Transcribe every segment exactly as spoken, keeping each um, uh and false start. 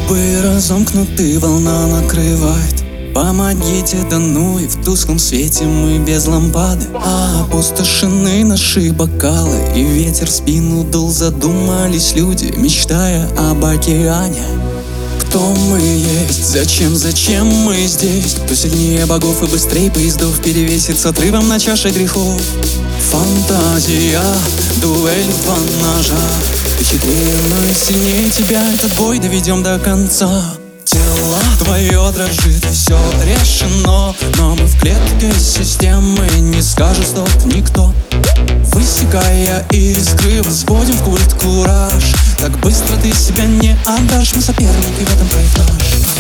Губы разомкнуты, волна накрывает. Помогите, да ну и в тусклом свете мы без лампады. А опустошены наши бокалы, и ветер в спину дул. Задумались люди, мечтая об океане. Кто мы есть? Зачем, зачем мы здесь? Кто сильнее богов и быстрее поездов перевесит с отрывом на чаше грехов? Фантазия, дуэль в два ножа. Ты хитрее, но и сильнее тебя. Этот бой доведем до конца. Тело твое дрожит, все решено, но мы в клетке системы, не скажет стоп никто. Высекая искры, возводим в культ кураж. Так быстро ты себя не отдашь, мы соперники в этом проиграш.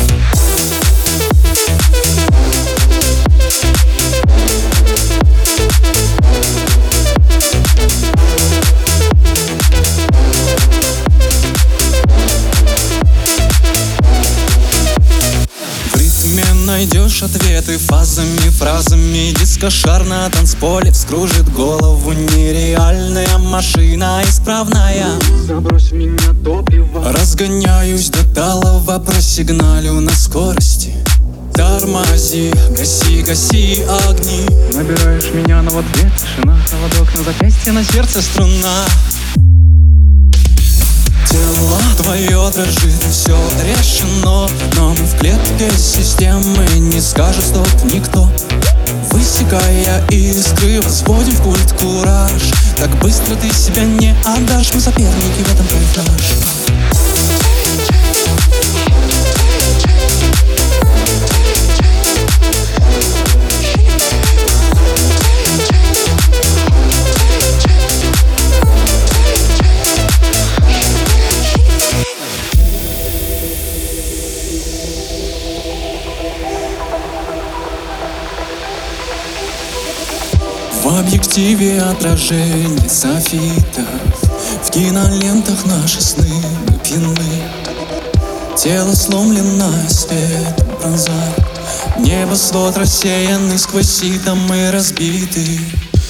Найдешь ответы фазами, фразами. Дискошар на танцполе вскружит голову. Нереальная машина исправная. Забрось в меня топливо. Разгоняюсь до талого, просигналю на скорости. Тормози, гаси, гаси огни. Набираешь меня, но в ответ тишина. Холодок на запястье, на сердце струна. Тело твое дрожит, все решено, но мы в клетке системы, не скажет стоп никто. Высекая искры, возводим в культ кураж. Так быстро ты себя не отдашь, мы соперники в этом проиграш. В объективе отражение софитов, в кинолентах наши сны мы пьяны. Тело сломленное, свет пронзает. Небосвод рассеянный, сквозь сито мы разбиты.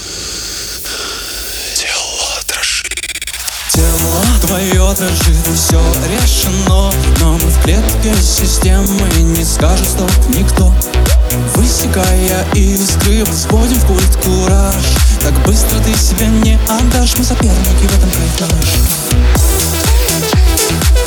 Тело дрожит. Тело твое дрожит, все решено, но мы в клетке системы, не скажет стоп никто. Высекая искры, возводим в культ кураж. Так быстро ты себя не отдашь, мы соперники в этом проиграш.